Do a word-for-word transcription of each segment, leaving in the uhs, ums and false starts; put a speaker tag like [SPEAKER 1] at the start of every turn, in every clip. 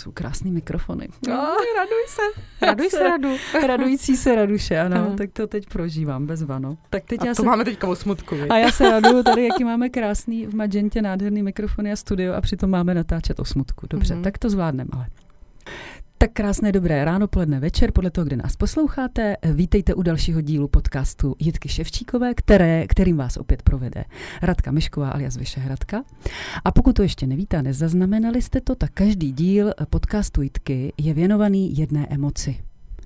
[SPEAKER 1] jsou krásný mikrofony.
[SPEAKER 2] No, raduj se. Raduj se, radu.
[SPEAKER 1] Radující se Raduše, ano, uh. tak to teď prožívám bez vano. Tak teď
[SPEAKER 2] a
[SPEAKER 1] já
[SPEAKER 2] to
[SPEAKER 1] se...
[SPEAKER 2] máme teďka o smutku. Víc.
[SPEAKER 1] A já se raduju tady, jaký máme krásný v Magentě nádherný mikrofony a studio a přitom máme natáčet o smutku. Dobře, mm-hmm. tak to zvládneme, ale... Tak krásné dobré ráno, poledne, večer, podle toho, kde nás posloucháte. Vítejte u dalšího dílu podcastu Jitky Ševčíkové, které, kterým vás opět provede Radka Mišková alias Vyšehradka. A pokud to ještě nevíte, nezaznamenali jste to, tak každý díl podcastu Jitky je věnovaný jedné emoci.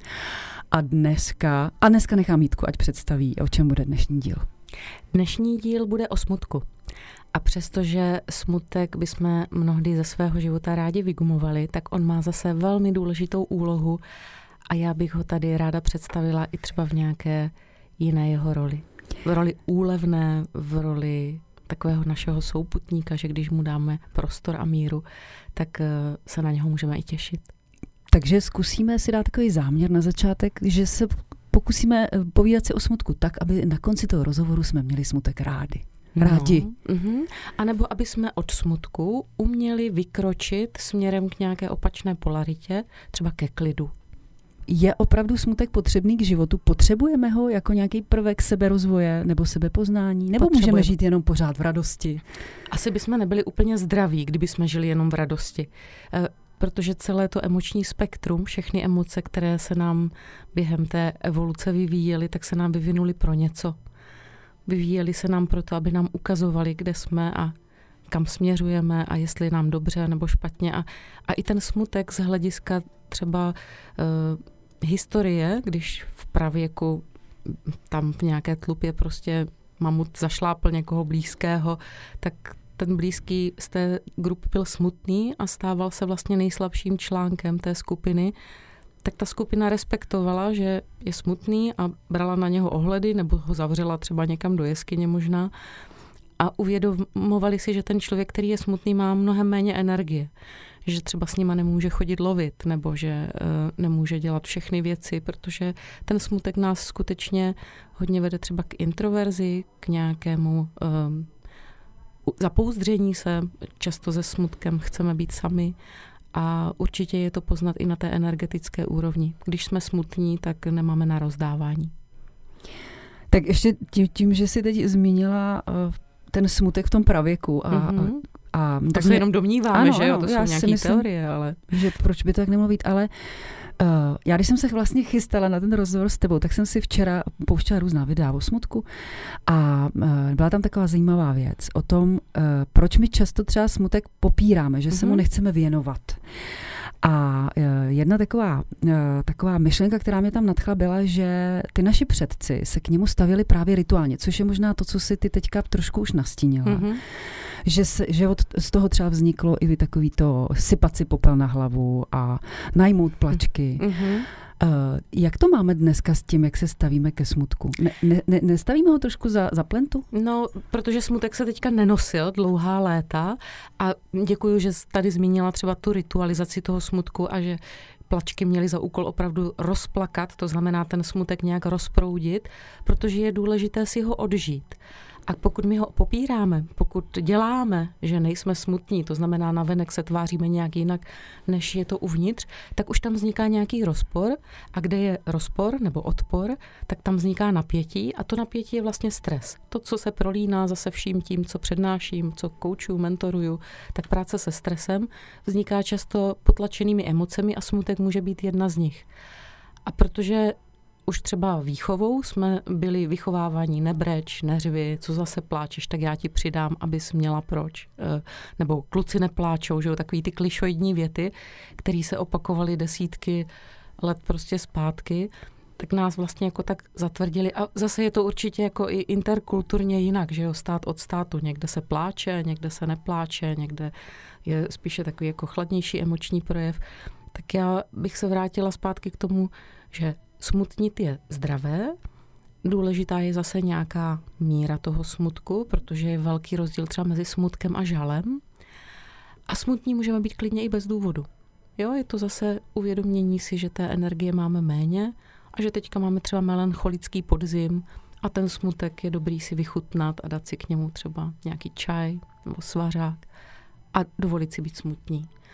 [SPEAKER 1] A dneska, a dneska nechám Jitku, ať představí, o čem bude dnešní díl.
[SPEAKER 2] Dnešní díl bude o smutku. A přestože smutek bychom mnohdy ze svého života rádi vygumovali, tak on má zase velmi důležitou úlohu a já bych ho tady ráda představila i třeba v nějaké jiné jeho roli. V roli úlevné, v roli takového našeho souputníka, že když mu dáme prostor a míru, tak se na něho můžeme i těšit.
[SPEAKER 1] Takže zkusíme si dát takový záměr na začátek, že se pokusíme povídat si o smutku tak, aby na konci toho rozhovoru jsme měli smutek rádi. Rádi.
[SPEAKER 2] No, uh-huh. A nebo aby jsme od smutku uměli vykročit směrem k nějaké opačné polaritě, třeba ke klidu.
[SPEAKER 1] Je opravdu smutek potřebný k životu? Potřebujeme ho jako nějaký prvek seberozvoje nebo sebepoznání? Nebo můžeme žít jenom pořád v radosti?
[SPEAKER 2] Asi bychom nebyli úplně zdraví, kdyby jsme žili jenom v radosti. E, protože celé to emoční spektrum, všechny emoce, které se nám během té evoluce vyvíjely, tak se nám vyvinuly pro něco. Vyvíjeli se nám proto, aby nám ukazovali, kde jsme a kam směřujeme a jestli je nám dobře nebo špatně. A, a i ten smutek z hlediska třeba uh, historie, když v pravěku tam v nějaké tlupě prostě mamut zašlápl někoho blízkého, tak ten blízký z té grupy byl smutný a stával se vlastně nejslabším článkem té skupiny. Tak ta skupina respektovala, že je smutný a brala na něho ohledy nebo ho zavřela třeba někam do jeskyně možná a uvědomovali si, že ten člověk, který je smutný, má mnohem méně energie. Že třeba s nima nemůže chodit lovit nebo že uh, nemůže dělat všechny věci, protože ten smutek nás skutečně hodně vede třeba k introverzi, k nějakému uh, zapouzdření se. Často se smutkem chceme být sami. A určitě je to poznat i na té energetické úrovni. Když jsme smutní, tak nemáme na rozdávání.
[SPEAKER 1] Tak ještě tím, tím že jsi teď zmínila uh, ten smutek v tom pravěku. A,
[SPEAKER 2] mm-hmm.
[SPEAKER 1] a, a,
[SPEAKER 2] to
[SPEAKER 1] tak
[SPEAKER 2] se
[SPEAKER 1] mě,
[SPEAKER 2] jenom domníváme,
[SPEAKER 1] ano,
[SPEAKER 2] že jo?
[SPEAKER 1] Ano,
[SPEAKER 2] To jsou nějaké
[SPEAKER 1] myslím,
[SPEAKER 2] teorie, ale... Že
[SPEAKER 1] proč by to tak nemohlo být, ale uh, já když jsem se vlastně chystala na ten rozhovor s tebou, tak jsem si včera pouštěla různá videa o smutku a uh, byla tam taková zajímavá věc o tom, uh, proč my často třeba smutek popíráme, že mm-hmm. se mu nechceme věnovat. A jedna taková, taková myšlenka, která mě tam nadchla, byla, že ty naši předci se k němu stavěli právě rituálně, což je možná to, co si ty teďka trošku už nastínila. Mm-hmm. Že, se, že od, z toho třeba vzniklo i takový to sypat si popel na hlavu a najmout plačky. Mm-hmm. Uh, jak to máme dneska s tím, jak se stavíme ke smutku? Ne, ne, ne, nestavíme ho trošku za, za plentu?
[SPEAKER 2] No, protože smutek se teďka nenosil dlouhá léta a děkuju, že jsi tady zmínila třeba tu ritualizaci toho smutku a že plačky měly za úkol opravdu rozplakat, to znamená ten smutek nějak rozproudit, protože je důležité si ho odžít. A pokud my ho popíráme, pokud děláme, že nejsme smutní, to znamená navenek se tváříme nějak jinak, než je to uvnitř, tak už tam vzniká nějaký rozpor a kde je rozpor nebo odpor, tak tam vzniká napětí a to napětí je vlastně stres. To, co se prolíná zase vším tím, co přednáším, co koučuju, mentoruju, tak práce se stresem vzniká často potlačenými emocemi a smutek může být jedna z nich. A protože už třeba výchovou jsme byli vychováváni nebreč, neřvi, co zase pláčeš, tak já ti přidám, abys měla proč. Nebo kluci nepláčou, že jo, takový ty klišoidní věty, které se opakovaly desítky let prostě zpátky, tak nás vlastně jako tak zatvrdili. A zase je to určitě jako i interkulturně jinak, že jo, stát od státu. Někde se pláče, někde se nepláče, někde je spíše takový jako chladnější emoční projev. Tak já bych se vrátila zpátky k tomu, že smutnit je zdravé, důležitá je zase nějaká míra toho smutku, protože je velký rozdíl třeba mezi smutkem a žalem. A smutní můžeme být klidně i bez důvodu. Jo, je to zase uvědomění si, že té energie máme méně a že teďka máme třeba melancholický podzim a ten smutek je dobrý si vychutnat a dát si k němu třeba nějaký čaj nebo svařák a dovolit si být smutní.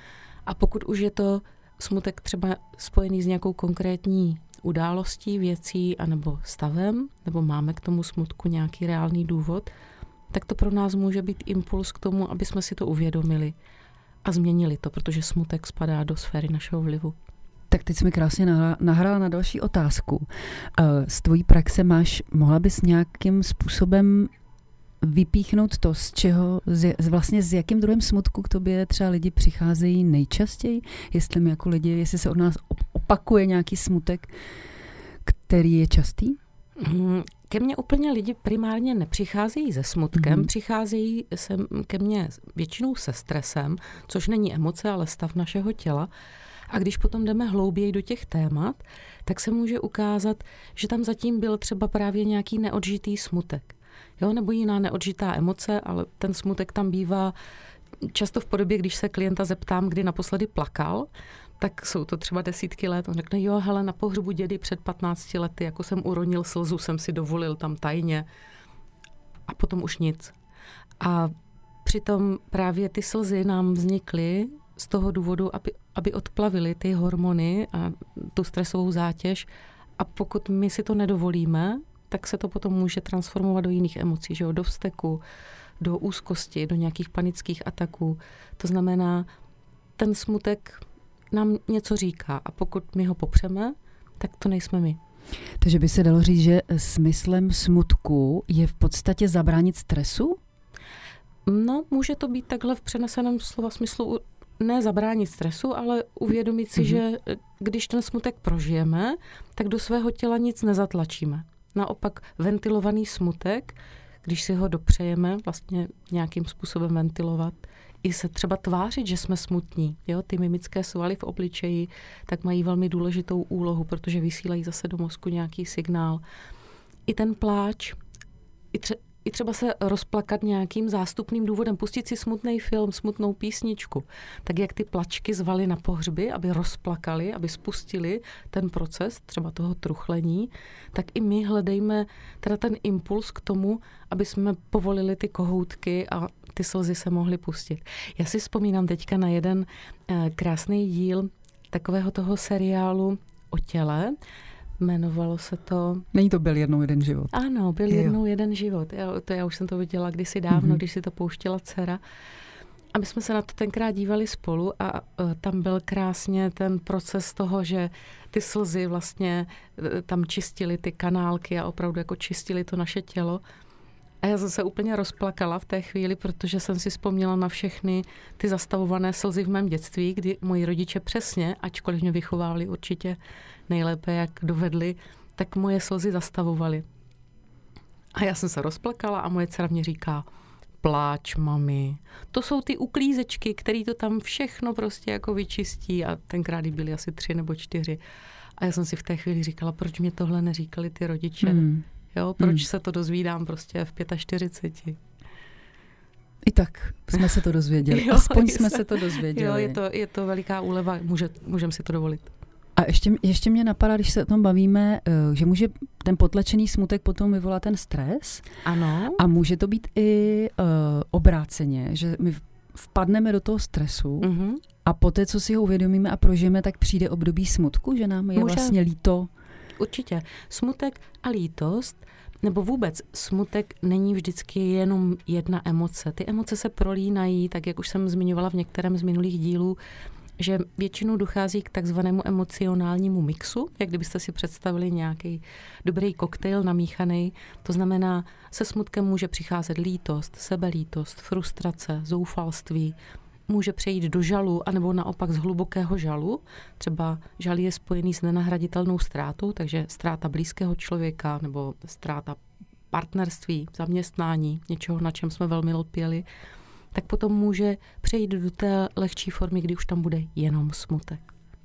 [SPEAKER 2] A pokud už je to smutek třeba spojený s nějakou konkrétní událostí, věcí anebo stavem, nebo máme k tomu smutku nějaký reálný důvod, tak to pro nás může být impuls k tomu, aby jsme si to uvědomili a změnili to, protože smutek spadá do sféry našeho vlivu.
[SPEAKER 1] Tak teď jsi mi krásně nahrála na další otázku. Z tvojí praxe máš, mohla bys nějakým způsobem vypíchnout to, z čeho, z, vlastně s jakým druhem smutku k tobě třeba lidi přicházejí nejčastěji? Jestli my jako lidi, jestli se od nás opakuje nějaký smutek, který je častý?
[SPEAKER 2] Ke mně úplně lidi primárně nepřicházejí se smutkem, mm-hmm. přicházejí se, ke mně většinou se stresem, což není emoce, ale stav našeho těla. A když potom jdeme hlouběji do těch témat, tak se může ukázat, že tam zatím byl třeba právě nějaký neodžitý smutek. Jo, nebo jiná neodžitá emoce, ale ten smutek tam bývá často v podobě, když se klienta zeptám, kdy naposledy plakal, tak jsou to třeba desítky let. On řekne, jo, hele, na pohřbu dědy před patnácti lety, jako jsem uronil slzu, jsem si dovolil tam tajně. A potom už nic. A přitom právě ty slzy nám vznikly z toho důvodu, aby, aby odplavily ty hormony a tu stresovou zátěž. A pokud my si to nedovolíme, tak se to potom může transformovat do jiných emocí, že jo? Do vzteku, do úzkosti, do nějakých panických ataků. To znamená, ten smutek nám něco říká a pokud my ho popřeme, tak to nejsme my.
[SPEAKER 1] Takže by se dalo říct, že smyslem smutku je v podstatě zabránit stresu?
[SPEAKER 2] No, může to být takhle v přeneseném slova smyslu ne zabránit stresu, ale uvědomit si, mm-hmm. že když ten smutek prožijeme, tak do svého těla nic nezatlačíme. Naopak ventilovaný smutek, když si ho dopřejeme vlastně nějakým způsobem ventilovat, i se třeba tvářit, že jsme smutní. Jo? Ty mimické svaly v obličeji tak mají velmi důležitou úlohu, protože vysílají zase do mozku nějaký signál. I ten pláč, i, tře- i třeba se rozplakat nějakým zástupným důvodem, pustit si smutný film, smutnou písničku, tak jak ty plačky zvaly na pohřby, aby rozplakali, aby spustili ten proces třeba toho truchlení, tak i my hledejme teda ten impuls k tomu, aby jsme povolili ty kohoutky a ty slzy se mohly pustit. Já si vzpomínám teďka na jeden eh, krásný díl takového toho seriálu o těle. Jmenovalo se to...
[SPEAKER 1] Není to Byl jednou jeden život.
[SPEAKER 2] Ano, Byl jednou jo. jeden život. Já, to já už jsem to viděla kdysi dávno, mm-hmm. když si to pouštěla dcera. A my jsme se na to tenkrát dívali spolu a uh, tam byl krásně ten proces toho, že ty slzy vlastně uh, tam čistily ty kanálky a opravdu jako čistily to naše tělo. A já jsem se úplně rozplakala v té chvíli, protože jsem si vzpomněla na všechny ty zastavované slzy v mém dětství, kdy moji rodiče přesně, ačkoliv mě vychovávali určitě nejlépe, jak dovedli, tak moje slzy zastavovali. A já jsem se rozplakala a moje dcera mě říká, pláč, mami. To jsou ty uklízečky, které to tam všechno prostě jako vyčistí a tenkrát byly asi tři nebo čtyři. A já jsem si v té chvíli říkala, proč mě tohle neříkali ty rodiče? Hmm. Jo, proč hmm. se to dozvídám prostě v čtyřiceti pěti?
[SPEAKER 1] I tak jsme se to dozvěděli. Jo, Aspoň jsme se to dozvěděli.
[SPEAKER 2] Jo, je to, je to veliká úleva, může, můžeme si to dovolit.
[SPEAKER 1] A ještě, ještě mě napadá, když se o tom bavíme, že může ten potlačený smutek potom vyvolat ten stres.
[SPEAKER 2] Ano.
[SPEAKER 1] A může to být i uh, obráceně, že my vpadneme do toho stresu uh-huh. a poté, co si ho uvědomíme a prožijeme, tak přijde období smutku, že nám je může. Vlastně líto.
[SPEAKER 2] Určitě. Smutek a lítost, nebo vůbec smutek není vždycky jenom jedna emoce. Ty emoce se prolínají, tak jak už jsem zmiňovala v některém z minulých dílů, že většinou dochází k takzvanému emocionálnímu mixu, jak kdybyste si představili nějaký dobrý koktejl namíchaný. To znamená, se smutkem může přicházet lítost, sebelítost, frustrace, zoufalství, může přejít do žalu, anebo naopak z hlubokého žalu. Třeba žal je spojený s nenahraditelnou ztrátou, takže ztráta blízkého člověka nebo ztráta partnerství, zaměstnání, něčeho, na čem jsme velmi lpěli, tak potom může přejít do té lehčí formy, kdy už tam bude jenom smutek.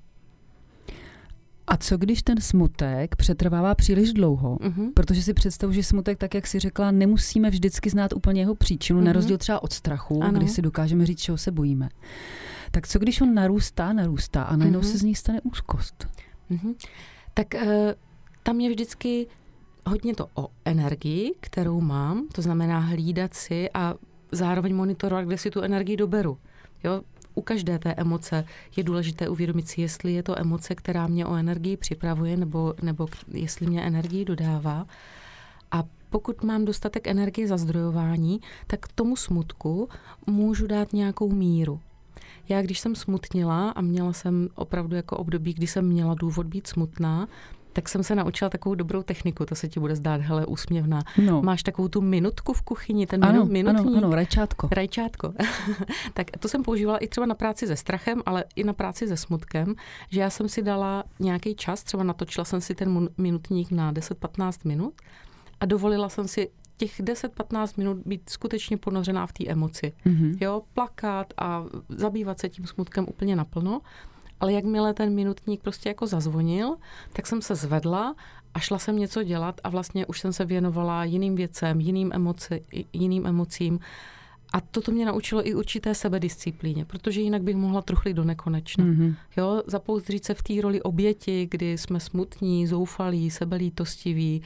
[SPEAKER 1] A co když ten smutek přetrvává příliš dlouho? Uh-huh. Protože si představuji, že smutek, tak jak si řekla, nemusíme vždycky znát úplně jeho příčinu, uh-huh. na rozdíl třeba od strachu, ano. kdy si dokážeme říct, čeho se bojíme. Tak co když on narůstá, narůstá a najednou uh-huh. se z ní stane úzkost?
[SPEAKER 2] Uh-huh. Tak uh, tam je vždycky hodně to o energii, kterou mám, to znamená hlídat si a zároveň monitorovat, kde si tu energii doberu. Jo? u každé té emoce je důležité uvědomit si, jestli je to emoce, která mě o energii připravuje, nebo, nebo jestli mě energii dodává. A pokud mám dostatek energie za zdrojování, tak k tomu smutku můžu dát nějakou míru. Já, když jsem smutnila a měla jsem opravdu jako období, kdy jsem měla důvod být smutná, tak jsem se naučila takovou dobrou techniku, to se ti bude zdát, hele, úsměvná.
[SPEAKER 1] No.
[SPEAKER 2] Máš takovou tu minutku v kuchyni, ten
[SPEAKER 1] ano,
[SPEAKER 2] minutník.
[SPEAKER 1] Ano, ano, rajčátko.
[SPEAKER 2] Rajčátko. Tak to jsem používala i třeba na práci se strachem, ale i na práci se smutkem, že já jsem si dala nějaký čas, třeba natočila jsem si ten minutník na deset patnáct minut a dovolila jsem si těch deset patnáct minut být skutečně ponořená v té emoci. Mm-hmm. Jo, plakat a zabývat se tím smutkem úplně naplno. Ale jakmile ten minutník prostě jako zazvonil, tak jsem se zvedla a šla jsem něco dělat a vlastně už jsem se věnovala jiným věcem, jiným, emoci, jiným emocím. A toto mě naučilo i určité sebedisciplíně, protože jinak bych mohla truchlit do nekonečna. Mm-hmm. Jo, zapouzdřít se v té roli oběti, kdy jsme smutní, zoufalí, sebelítostiví,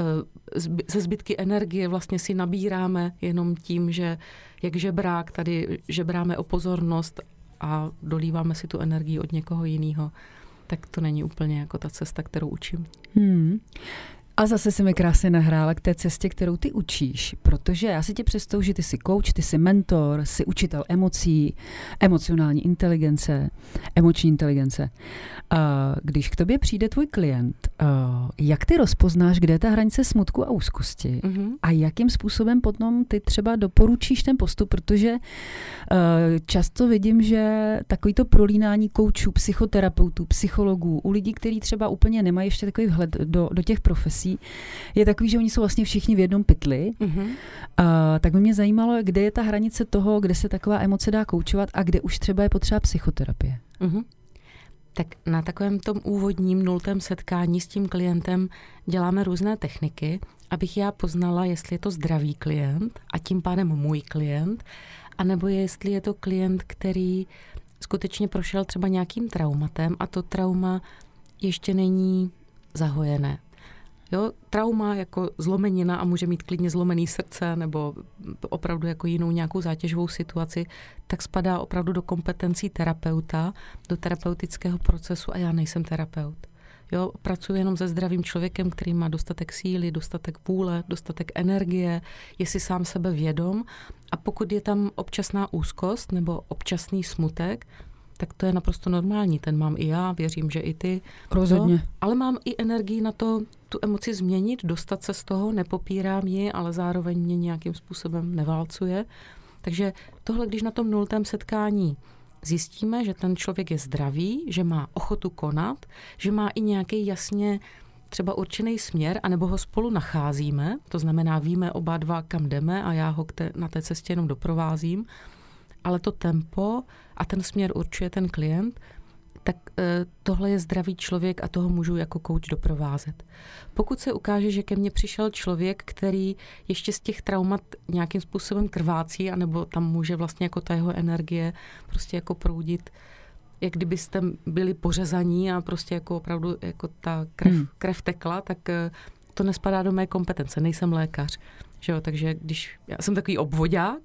[SPEAKER 2] ze zbytky energie vlastně si nabíráme jenom tím, že jak žebrák tady žebráme o pozornost a dolíváme si tu energii od někoho jiného, tak to není úplně jako ta cesta, kterou učím. Hmm.
[SPEAKER 1] A zase si mi krásně nahrála k té cestě, kterou ty učíš, protože já si tě představuji, že ty jsi coach, ty jsi mentor, jsi učitel emocí, emocionální inteligence, emoční inteligence. A když k tobě přijde tvůj klient, jak ty rozpoznáš, kde je ta hranice smutku a úzkosti mm-hmm. a jakým způsobem potom ty třeba doporučíš ten postup, protože často vidím, že takový to prolínání koučů, psychoterapeutů, psychologů, u lidí, kteří třeba úplně nemají ještě takový vhled do, do těch profesí, je takový, že oni jsou vlastně všichni v jednom pytli. Mm-hmm. A, tak by mě zajímalo, kde je ta hranice toho, kde se taková emoce dá koučovat a kde už třeba je potřeba psychoterapie.
[SPEAKER 2] Mm-hmm. Tak na takovém tom úvodním nultém setkání s tím klientem děláme různé techniky, abych já poznala, jestli je to zdravý klient a tím pádem můj klient, anebo jestli je to klient, který skutečně prošel třeba nějakým traumatem a to trauma ještě není zahojené. Jo, trauma jako zlomenina a může mít klidně zlomený srdce nebo opravdu jako jinou nějakou zátěžovou situaci, tak spadá opravdu do kompetencí terapeuta, do terapeutického procesu a já nejsem terapeut. Jo, pracuji jenom se zdravým člověkem, který má dostatek síly, dostatek vůle, dostatek energie, je si sám sebe vědom a pokud je tam občasná úzkost nebo občasný smutek, tak to je naprosto normální. Ten mám i já, věřím, že i ty.
[SPEAKER 1] Rozhodně.
[SPEAKER 2] No, ale mám i energii na to, tu emoci změnit, dostat se z toho, nepopírám ji, ale zároveň mě nějakým způsobem neválcuje. Takže tohle, když na tom nultém setkání zjistíme, že ten člověk je zdravý, že má ochotu konat, že má i nějaký jasně třeba určený směr, anebo ho spolu nacházíme, to znamená, víme oba dva, kam jdeme a já ho k té, na té cestě jenom doprovázím, ale to tempo a ten směr určuje ten klient, tak e, tohle je zdravý člověk a toho můžu jako kouč doprovázet. Pokud se ukáže, že ke mně přišel člověk, který ještě z těch traumat nějakým způsobem krvácí, anebo tam může vlastně jako ta jeho energie prostě jako proudit, jak kdybyste byli pořezaní a prostě jako opravdu jako ta krev, hmm. krev tekla, tak e, to nespadá do mé kompetence, nejsem lékař. Že jo, takže když, já jsem takový obvodák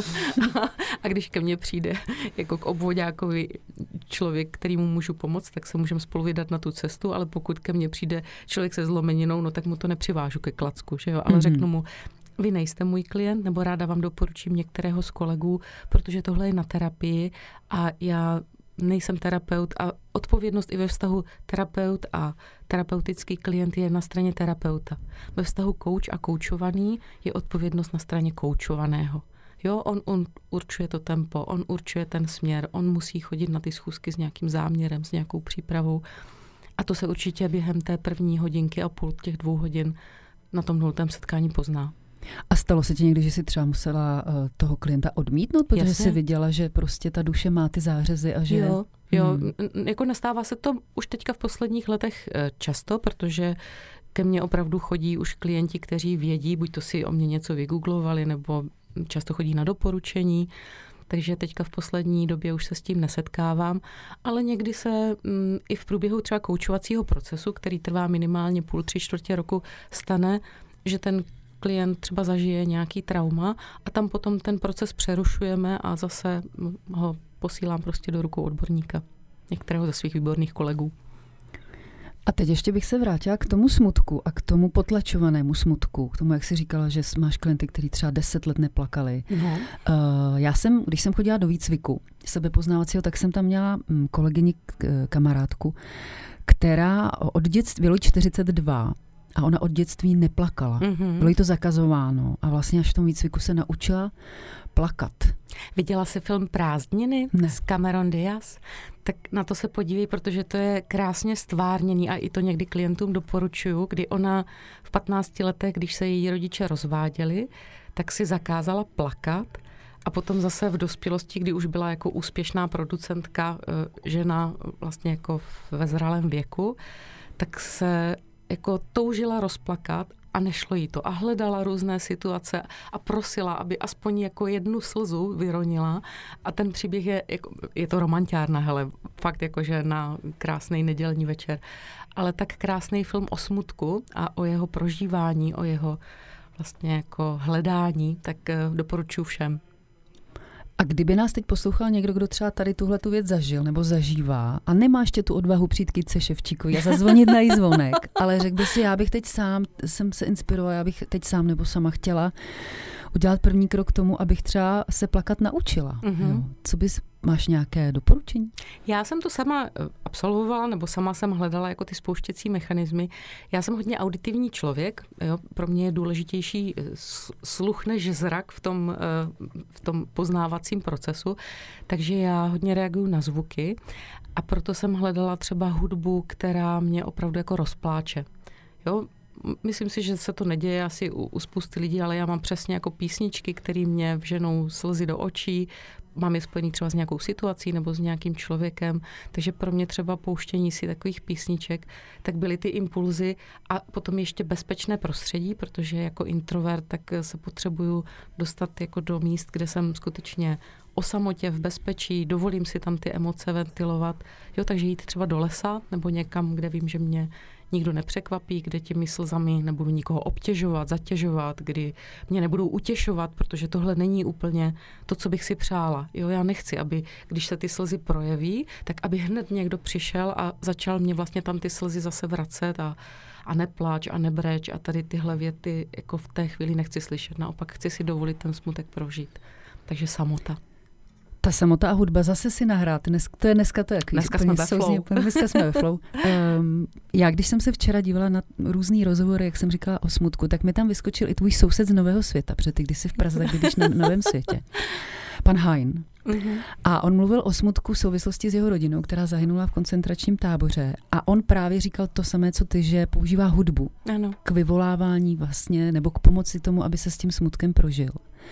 [SPEAKER 2] a, a když ke mně přijde jako k obvodákovi člověk, kterýmu můžu pomoct, tak se můžeme spolu vydat na tu cestu, ale pokud ke mně přijde člověk se zlomeninou, no tak mu to nepřivážu ke klacku, že jo, ale mm-hmm. řeknu mu, vy nejste můj klient, nebo ráda vám doporučím některého z kolegů, protože tohle je na terapii a já nejsem terapeut a odpovědnost i ve vztahu terapeut a terapeutický klient je na straně terapeuta. Ve vztahu kouč a koučovaný je odpovědnost na straně koučovaného. Jo, on, on určuje to tempo, on určuje ten směr, on musí chodit na ty schůzky s nějakým záměrem, s nějakou přípravou. A to se určitě během té první hodinky a půl těch dvou hodin na tom nultém setkání pozná.
[SPEAKER 1] A stalo se ti někdy, že jsi třeba musela uh, toho klienta odmítnout, protože
[SPEAKER 2] Jasně.
[SPEAKER 1] jsi viděla, že prostě ta duše má ty zářezy a že...
[SPEAKER 2] Jo, jo. Hmm. Jako nestává se to už teďka v posledních letech často, protože ke mně opravdu chodí už klienti, kteří vědí, buď to si o mě něco vygooglovali, nebo často chodí na doporučení, takže teďka v poslední době už se s tím nesetkávám, ale někdy se m, i v průběhu třeba koučovacího procesu, který trvá minimálně půl, tři čtvrtě roku, stane, že ten klient třeba zažije nějaký trauma a tam potom ten proces přerušujeme a zase ho posílám prostě do rukou odborníka, některého ze svých výborných kolegů.
[SPEAKER 1] A teď ještě bych se vrátila k tomu smutku a k tomu potlačovanému smutku, k tomu, jak jsi říkala, že máš klienty, kteří třeba deset let neplakali. No. Uh, já jsem, když jsem chodila do výcviku sebepoznávacího, tak jsem tam měla kolegyni, kamarádku, která od dětství, bylo jí čtyřicet dva a ona od dětství neplakala. Mm-hmm. Bylo jí to zakazováno a vlastně až v tom výcviku se naučila plakat.
[SPEAKER 2] Viděla jsi film Prázdniny
[SPEAKER 1] ne.
[SPEAKER 2] s Cameron Diaz? Tak na to se podívej, protože to je krásně stvárněný a i to někdy klientům doporučuju, kdy ona v patnácti letech, když se její rodiče rozváděli, tak si zakázala plakat a potom zase v dospělosti, kdy už byla jako úspěšná producentka, žena vlastně jako ve zralém věku, tak se jako toužila rozplakat a nešlo jí to. A hledala různé situace a prosila, aby aspoň jako jednu slzu vyronila. A ten příběh je, jako, je to romantiárna, hele, fakt jakože na krásný nedělní večer. Ale tak krásný film o smutku a o jeho prožívání, o jeho vlastně jako hledání, tak doporučuji všem.
[SPEAKER 1] A kdyby nás teď poslouchal někdo, kdo třeba tady tuhle tu věc zažil nebo zažívá a nemá ještě tu odvahu přijít k Jitce Ševčíkovi a zazvonit na jí zvonek, ale řekl by si, já bych teď sám, jsem se inspirovala, já bych teď sám nebo sama chtěla udělat první krok k tomu, abych třeba se plakat naučila. Mm-hmm. Jo. Co bys, máš nějaké doporučení?
[SPEAKER 2] Já jsem to sama absolvovala, nebo sama jsem hledala jako ty spouštěcí mechanismy. Já jsem hodně auditivní člověk, jo. Pro mě je důležitější sluch než zrak v tom, v tom poznávacím procesu, takže já hodně reaguju na zvuky a proto jsem hledala třeba hudbu, která mě opravdu jako rozpláče. Jo. Myslím si, že se to neděje asi u, u spousty lidí, ale já mám přesně jako písničky, které mě vženou slzy do očí, mám je spojený třeba s nějakou situací nebo s nějakým člověkem, takže pro mě třeba pouštění si takových písniček, tak byly ty impulzy a potom ještě bezpečné prostředí, protože jako introvert tak se potřebuju dostat jako do míst, kde jsem skutečně o samotě, v bezpečí, dovolím si tam ty emoce ventilovat, jo, takže jít třeba do lesa nebo někam, kde vím, že mě nikdo nepřekvapí, kde těmi slzami nebudu nikoho obtěžovat, zatěžovat, kdy mě nebudou utěšovat, protože tohle není úplně to, co bych si přála. Jo, já nechci, aby, když se ty slzy projeví, tak aby hned někdo přišel a začal mě vlastně tam ty slzy zase vracet a, a nepláč a nebreč a tady tyhle věty jako v té chvíli nechci slyšet. Naopak chci si dovolit ten smutek prožít. Takže samota.
[SPEAKER 1] Ta samota a hudba, zase si nahrát. Dnes, to je dneska to, jak
[SPEAKER 2] dneska jsme ve flow.
[SPEAKER 1] Dneska jsme ve flow. Um, já, když jsem se včera dívala na různý rozhovory, jak jsem říkala o smutku, tak mi tam vyskočil i tvůj soused z Nového světa, protože ty když jsi v Praze, tak bydlíš na Novém světě. Pan Hein. Mm-hmm. A on mluvil o smutku v souvislosti s jeho rodinou, která zahynula v koncentračním táboře. A on právě říkal to samé, co ty, že používá hudbu ano. k vyvolávání vlastně, nebo k pomoci tomu, aby se s tím smutkem prožil.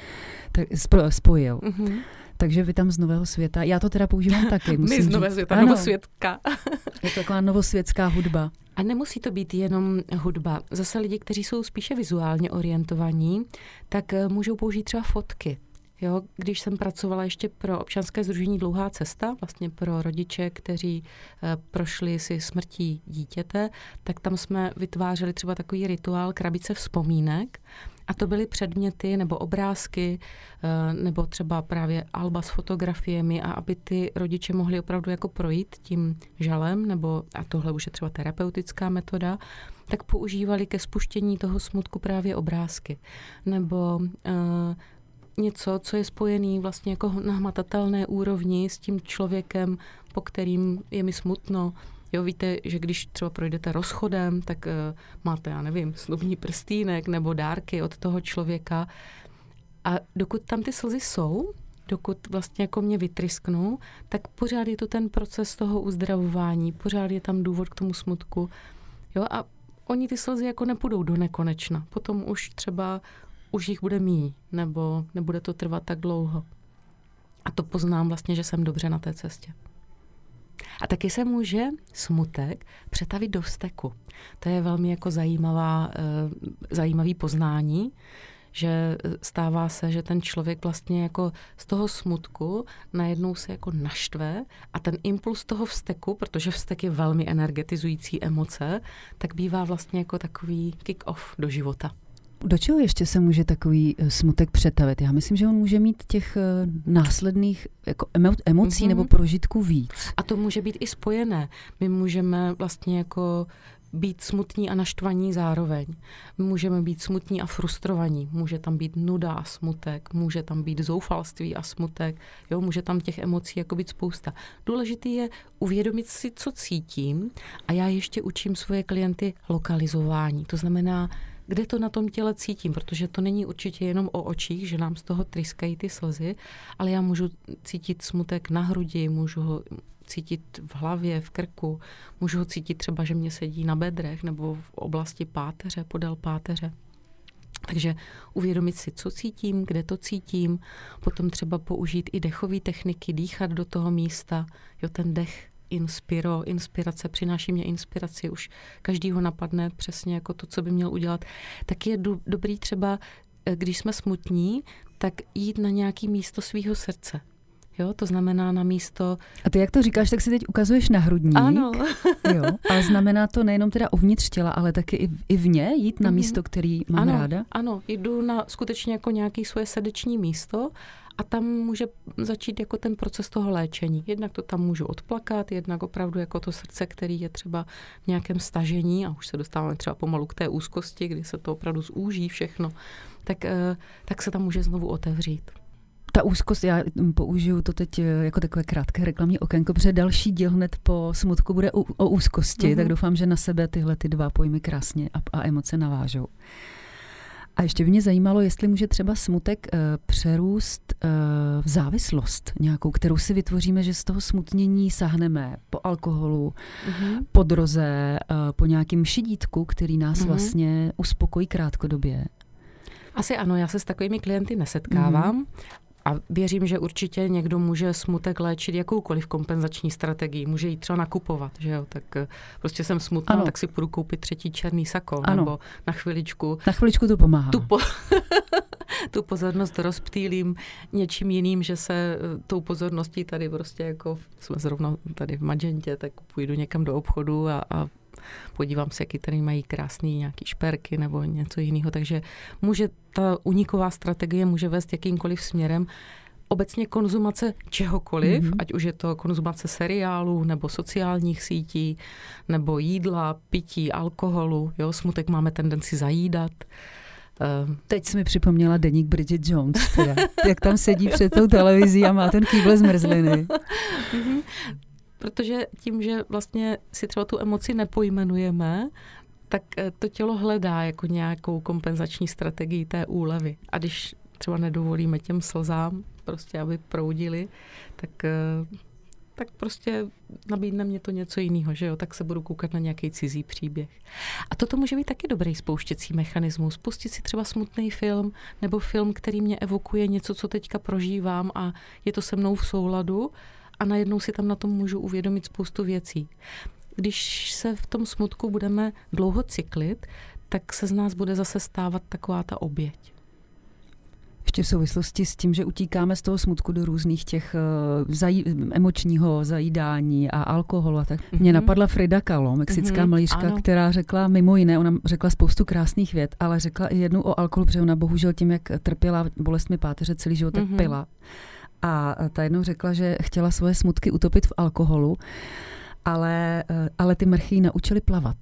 [SPEAKER 1] Tak spojil. Mm-hmm. Takže vy tam z Nového světa. Já to teda používám taky.
[SPEAKER 2] My z Nového světa, novosvětka.
[SPEAKER 1] Je to taková novosvětská hudba.
[SPEAKER 2] A nemusí to být jenom hudba. Zase lidi, kteří jsou spíše vizuálně orientovaní, tak můžou použít třeba fotky. Jo, když jsem pracovala ještě pro občanské sdružení Dlouhá cesta, vlastně pro rodiče, kteří e, prošli si smrtí dítěte, tak tam jsme vytvářeli třeba takový rituál krabice vzpomínek. A to byly předměty nebo obrázky, e, nebo třeba právě alba s fotografiemi a aby ty rodiče mohli opravdu jako projít tím žalem, nebo, a tohle už je třeba terapeutická metoda, tak používali ke spuštění toho smutku právě obrázky. Nebo e, něco, co je spojený vlastně jako na hmatatelné úrovni s tím člověkem, po kterým je mi smutno. Jo, víte, že když třeba projdete rozchodem, tak uh, máte, já nevím, snubní prstýnek nebo dárky od toho člověka. A dokud tam ty slzy jsou, dokud vlastně jako mě vytrysknou, tak pořád je to ten proces toho uzdravování, pořád je tam důvod k tomu smutku. Jo, a oni ty slzy jako nepůjdou do nekonečna. Potom už třeba už jich bude míň, nebo nebude to trvat tak dlouho. A to poznám vlastně, že jsem dobře na té cestě. A taky se může smutek přetavit do vzteku. To je velmi jako zajímavá, zajímavý poznání, že stává se, že ten člověk vlastně jako z toho smutku najednou se jako naštve a ten impuls toho vzteku, protože vztek je velmi energetizující emoce, tak bývá vlastně jako takový kick-off do života.
[SPEAKER 1] Do čeho ještě se může takový smutek přetavit? Já myslím, že on může mít těch následných jako emo- emocí mm-hmm. nebo prožitků víc.
[SPEAKER 2] A to může být i spojené. My můžeme vlastně jako být smutní a naštvaní zároveň. Můžeme být smutní a frustrovaní. Může tam být nuda a smutek, může tam být zoufalství a smutek. Jo, může tam těch emocí jako být spousta. Důležitý je uvědomit si, co cítím, a já ještě učím svoje klienty lokalizování. To znamená, kde to na tom těle cítím, protože to není určitě jenom o očích, že nám z toho tryskají ty slzy, ale já můžu cítit smutek na hrudi, můžu ho cítit v hlavě, v krku, můžu ho cítit třeba, že mě sedí na bedrech nebo v oblasti páteře, podél páteře. Takže uvědomit si, co cítím, kde to cítím, potom třeba použít i dechové techniky, dýchat do toho místa, jo, ten dech, inspiro, inspirace, přináší mě inspiraci, už každýho napadne přesně jako to, co by měl udělat. Tak je do, dobrý třeba, když jsme smutní, tak jít na nějaké místo svého srdce. Jo, to znamená na místo...
[SPEAKER 1] A ty jak to říkáš, tak si teď ukazuješ na hrudník.
[SPEAKER 2] Ano.
[SPEAKER 1] Jo, ale znamená to nejenom teda uvnitř těla, ale taky i, i vně jít na místo, který mám
[SPEAKER 2] ano,
[SPEAKER 1] ráda?
[SPEAKER 2] Ano, jdu na skutečně jako nějaké svoje srdeční místo a tam může začít jako ten proces toho léčení. Jednak to tam můžu odplakat, jednak opravdu jako to srdce, který je třeba v nějakém stažení, a už se dostáváme třeba pomalu k té úzkosti, kdy se to opravdu zúží všechno, tak, tak se tam může znovu otevřít.
[SPEAKER 1] Ta úzkost, já použiju to teď jako takové krátké reklamní okénko, protože další díl hned po smutku bude o, o úzkosti, mm-hmm. tak doufám, že na sebe tyhle ty dva pojmy krásně a, a emoce navážou. A ještě by mě zajímalo, jestli může třeba smutek uh, přerůst uh, v závislost nějakou, kterou si vytvoříme, že z toho smutnění sahneme po alkoholu, mm-hmm. po droze, uh, po nějakým šidítku, který nás mm-hmm. vlastně uspokojí krátkodobě.
[SPEAKER 2] Asi ano, já se s takovými klienty nesetkávám. Mm-hmm. A věřím, že určitě někdo může smutek léčit jakoukoliv kompenzační strategii. Může jít třeba nakupovat, že jo? Tak prostě jsem smutná, ano. tak si půjdu koupit třetí černý sako. Ano. Nebo na chviličku...
[SPEAKER 1] Na chviličku to pomáhá.
[SPEAKER 2] Tu, po, tu pozornost rozptýlím něčím jiným, že se tou pozorností tady prostě jako... Jsme zrovna tady v Magentě, tak půjdu někam do obchodu a, a podívám se, jaký tady mají krásný nějaký šperky nebo něco jiného. Takže může ta uniková strategie může vést jakýmkoliv směrem. Obecně konzumace čehokoliv, mm-hmm. ať už je to konzumace seriálů nebo sociálních sítí, nebo jídla, pití, alkoholu. Jo, smutek máme tendenci zajídat.
[SPEAKER 1] Teď jsi mi připomněla deník Bridget Jones, teda, jak tam sedí před tou televizí a má ten kýble zmrzliny.
[SPEAKER 2] Mm-hmm. Protože tím, že vlastně si třeba tu emoci nepojmenujeme, tak to tělo hledá jako nějakou kompenzační strategii té úlevy. A když třeba nedovolíme těm slzám, prostě aby proudili, tak, tak prostě nabídne mě to něco jiného, že jo? Tak se budu koukat na nějaký cizí příběh. A toto může být taky dobrý spouštěcí mechanismus. Pustit si třeba smutný film nebo film, který mě evokuje něco, co teďka prožívám a je to se mnou v souladu, a najednou si tam na tom můžu uvědomit spoustu věcí. Když se v tom smutku budeme dlouho cyklit, tak se z nás bude zase stávat taková ta oběť.
[SPEAKER 1] Ještě v souvislosti s tím, že utíkáme z toho smutku do různých těch uh, zají, emočního zajídání a alkoholu a tak. Mm-hmm. Mě napadla Frida Kahlo, mexická mm-hmm, malířka, ano. která řekla mimo jiné, ona řekla spoustu krásných vět, ale řekla i jednu o alkoholu, protože ona bohužel tím, jak trpěla bolestmi páteře celý život, tak mm-hmm. pila. A ta jednou řekla, že chtěla svoje smutky utopit v alkoholu, ale, ale ty mrchy ji naučily plavat.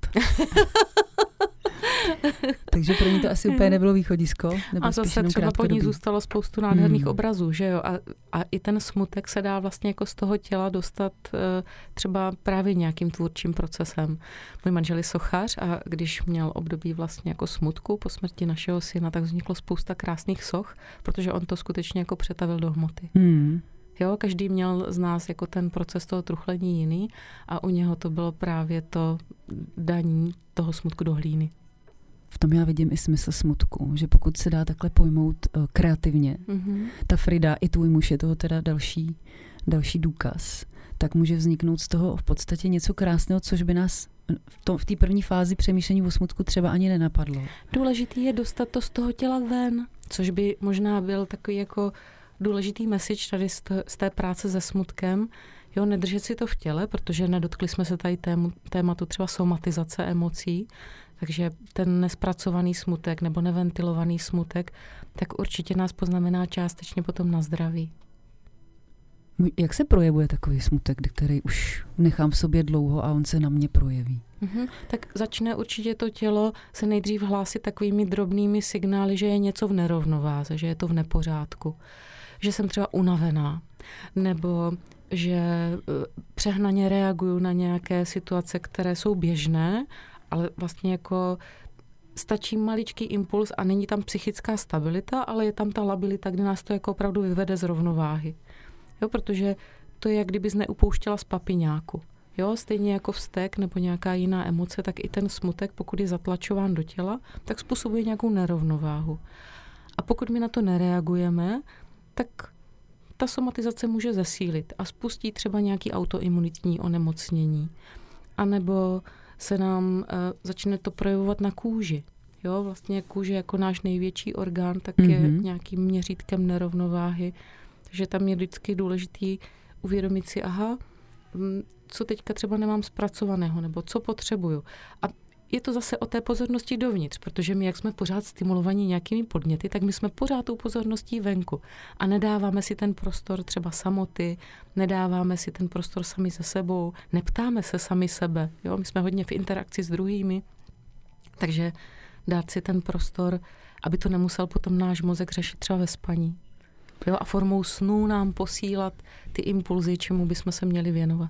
[SPEAKER 1] Takže pro ní to asi úplně nebylo východisko. Nebo
[SPEAKER 2] a zase třeba po ní zůstalo spoustu nádherných hmm. obrazů, že jo? A, a i ten smutek se dá vlastně jako z toho těla dostat uh, třeba právě nějakým tvůrčím procesem. Můj manžel je sochař a když měl období vlastně jako smutku po smrti našeho syna, tak vzniklo spousta krásných soch, protože on to skutečně jako přetavil do hmoty. Hmm. Jo, každý měl z nás jako ten proces toho truchlení jiný a u něho to bylo právě to daní toho smutku do hlíny.
[SPEAKER 1] V tom já vidím i smysl smutku, že pokud se dá takhle pojmout uh, kreativně, mm-hmm. ta Frida i tvůj muž je toho teda další, další důkaz, tak může vzniknout z toho v podstatě něco krásného, což by nás v té první fázi přemýšlení o smutku třeba ani nenapadlo.
[SPEAKER 2] Důležitý je dostat to z toho těla ven, což by možná byl takový jako důležitý message tady z, t- z té práce se smutkem. Jo, nedržet si to v těle, protože nedotkli jsme se tady tému, tématu třeba somatizace emocí. Takže ten nespracovaný smutek nebo neventilovaný smutek, tak určitě nás poznamená částečně potom na zdraví.
[SPEAKER 1] Jak se projevuje takový smutek, který už nechám v sobě dlouho a on se na mě projeví?
[SPEAKER 2] Mm-hmm. Tak začne určitě to tělo se nejdřív hlásit takovými drobnými signály, že je něco v nerovnováze, že je to v nepořádku, že jsem třeba unavená, nebo že přehnaně reaguju na nějaké situace, které jsou běžné, ale vlastně jako stačí maličký impuls a není tam psychická stabilita, ale je tam ta labilita, kde nás to jako opravdu vyvede z rovnováhy. Jo, protože to je, jak kdybys neupouštěla z papiňáku. Jo, stejně jako vztek nebo nějaká jiná emoce, tak i ten smutek, pokud je zatlačován do těla, tak způsobuje nějakou nerovnováhu. A pokud my na to nereagujeme, tak ta somatizace může zesílit a spustí třeba nějaký autoimunitní onemocnění. A nebo se nám uh, začne to projevovat na kůži. Jo, vlastně kůže jako náš největší orgán, tak mm-hmm. je nějakým měřítkem nerovnováhy. Takže tam je vždycky důležitý uvědomit si, aha, co teďka třeba nemám zpracovaného, nebo co potřebuju. A je to zase o té pozornosti dovnitř, protože my, jak jsme pořád stimulovaní nějakými podněty, tak my jsme pořád tou pozorností venku a nedáváme si ten prostor třeba samoty, nedáváme si ten prostor sami se sebou, neptáme se sami sebe. Jo? My jsme hodně v interakci s druhými, takže dát si ten prostor, aby to nemusel potom náš mozek řešit třeba ve spaní. Jo? A formou snů nám posílat ty impulzy, čemu bychom se měli věnovat.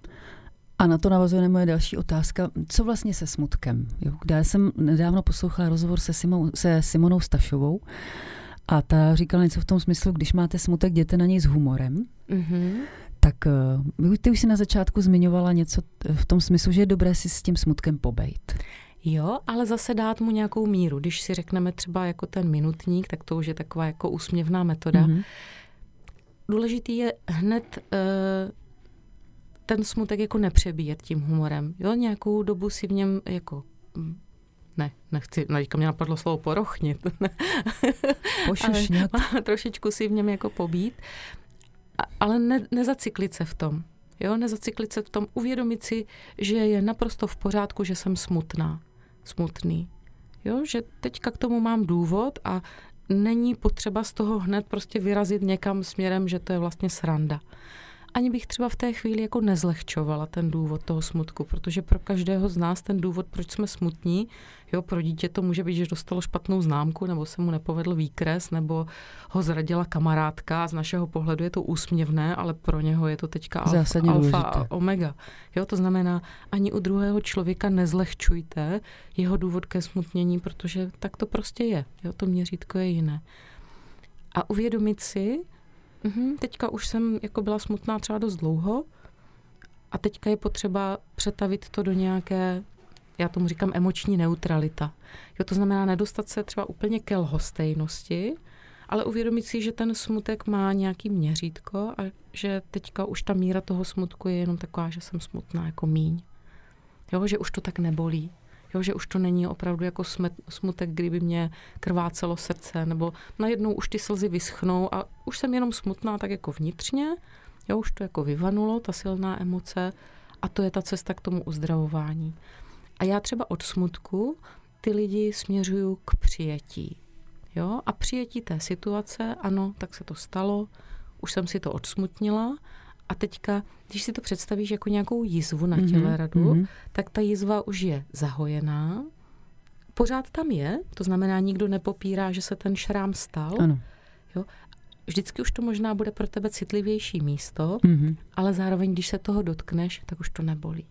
[SPEAKER 1] A na to navazuje moje další otázka. Co vlastně se smutkem? Jo, já jsem nedávno poslouchala rozhovor se, Simou, se Simonou Stašovou a ta říkala něco v tom smyslu, když máte smutek, jděte na něj s humorem. Mm-hmm. Tak ty už si na začátku zmiňovala něco v tom smyslu, že je dobré si s tím smutkem pobejt.
[SPEAKER 2] Jo, ale zase dát mu nějakou míru. Když si řekneme třeba jako ten minutník, tak to už je taková jako úsměvná metoda. Mm-hmm. Důležitý je hned uh, ten smutek jako nepřebíjet tím humorem. Jo, nějakou dobu si v něm jako, ne, nechci, teďka mě napadlo slovo porochnit.
[SPEAKER 1] Pošušnět.
[SPEAKER 2] Trošičku si v něm jako pobít, ale ne, nezacyklit se v tom. Jo, nezacyklit se v tom, uvědomit si, že je naprosto v pořádku, že jsem smutná, smutný. Jo, že teďka k tomu mám důvod a není potřeba z toho hned prostě vyrazit někam směrem, že to je vlastně sranda. Ani bych třeba v té chvíli jako nezlehčovala ten důvod toho smutku, protože pro každého z nás ten důvod, proč jsme smutní, jo, pro dítě to může být, že dostalo špatnou známku, nebo se mu nepovedl výkres, nebo ho zradila kamarádka, z našeho pohledu je to úsměvné, ale pro něho je to teďka alfa, alfa a omega. Jo, to znamená, ani u druhého člověka nezlehčujte jeho důvod ke smutnění, protože tak to prostě je. Jo, to měřítko je jiné. A uvědomit si, Uhum, teďka už jsem jako byla smutná třeba dost dlouho a teďka je potřeba přetavit to do nějaké, já tomu říkám emoční neutralita. Jo, to znamená nedostat se třeba úplně ke lhostejnosti, ale uvědomit si, že ten smutek má nějaký měřítko a že teďka už ta míra toho smutku je jenom taková, že jsem smutná jako míň. Jo, že už to tak nebolí. Jo, že už to není opravdu jako smutek, kdyby mě krvácelo srdce, nebo najednou už ty slzy vyschnou a už jsem jenom smutná tak jako vnitřně, jo, už to jako vyvanulo, ta silná emoce a to je ta cesta k tomu uzdravování. A já třeba od smutku ty lidi směřuju k přijetí. Jo, a přijetí té situace, ano, tak se to stalo, už jsem si to odsmutnila. A teďka, když si to představíš jako nějakou jizvu na těle radu, mm-hmm. tak ta jizva už je zahojená. Pořád tam je, to znamená, nikdo nepopírá, že se ten šrám stal. Ano. Jo? Vždycky už to možná bude pro tebe citlivější místo, mm-hmm. ale zároveň, když se toho dotkneš, tak už to nebolí.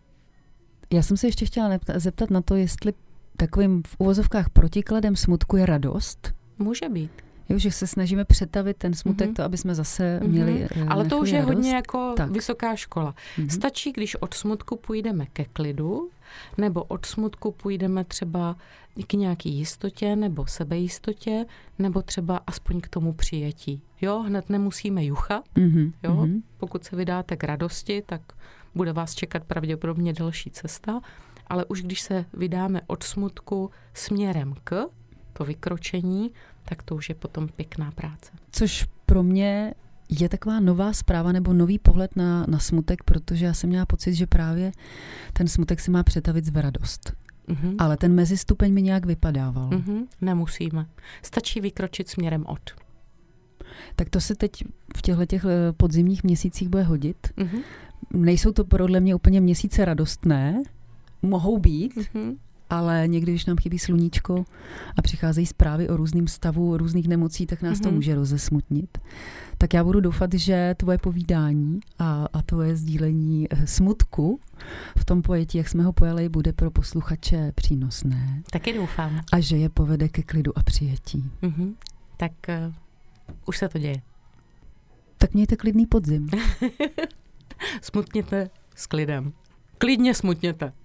[SPEAKER 1] Já jsem se ještě chtěla zeptat na to, jestli takovým v uvozovkách protikladem smutku je radost.
[SPEAKER 2] Může být.
[SPEAKER 1] Jo, že se snažíme přetavit ten smutek, mm-hmm. to, aby jsme zase měli mm-hmm.
[SPEAKER 2] Ale to už je
[SPEAKER 1] radost.
[SPEAKER 2] hodně jako tak. Vysoká škola. Mm-hmm. Stačí, když od smutku půjdeme ke klidu, nebo od smutku půjdeme třeba k nějaký jistotě, nebo sebejistotě, nebo třeba aspoň k tomu přijetí. Jo, hned nemusíme juchat. Mm-hmm. Jo, mm-hmm. Pokud se vydáte k radosti, tak bude vás čekat pravděpodobně delší cesta, ale už když se vydáme od smutku směrem k to vykročení, tak to už je potom pěkná práce.
[SPEAKER 1] Což pro mě je taková nová zpráva nebo nový pohled na, na smutek, protože já jsem měla pocit, že právě ten smutek se má přetavit v radost. Mm-hmm. Ale ten mezistupeň mi nějak vypadával.
[SPEAKER 2] Mm-hmm. Nemusíme. Stačí vykročit směrem od.
[SPEAKER 1] Tak to se teď v těchto těch podzimních měsících bude hodit.
[SPEAKER 2] Mm-hmm.
[SPEAKER 1] Nejsou to podle mě úplně měsíce radostné. Mohou být,
[SPEAKER 2] mm-hmm.
[SPEAKER 1] ale někdy, když nám chybí sluníčko a přicházejí zprávy o různém stavu, o různých nemocí, tak nás mm-hmm. to může rozesmutnit. Tak já budu doufat, že tvoje povídání a, a tvoje sdílení smutku v tom pojetí, jak jsme ho pojali, bude pro posluchače přínosné.
[SPEAKER 2] Taky doufám.
[SPEAKER 1] A že je povede ke klidu a přijetí.
[SPEAKER 2] Mm-hmm. Tak uh, už se to děje.
[SPEAKER 1] Tak mějte klidný podzim.
[SPEAKER 2] Smutněte s klidem. Klidně smutněte.